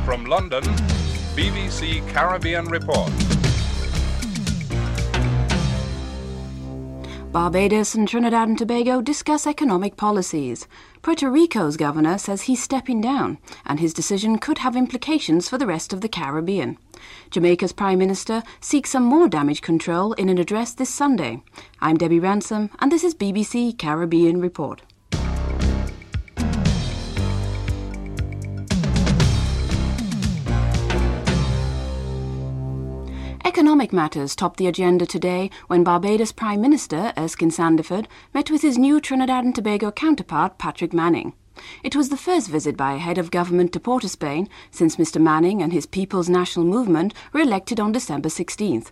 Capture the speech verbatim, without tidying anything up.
From London, B B C Caribbean Report. Barbados and Trinidad and Tobago discuss economic policies. Puerto Rico's governor says he's stepping down, and his decision could have implications for the rest of the Caribbean. Jamaica's Prime Minister seeks some more damage control in an address this Sunday. I'm Debbie Ransom, and this is B B C Caribbean Report. Economic matters topped the agenda today when Barbados Prime Minister Erskine Sandiford met with his new Trinidad and Tobago counterpart Patrick Manning. It was the first visit by a head of government to Port of Spain since Mister Manning and his People's National Movement were elected on December sixteenth.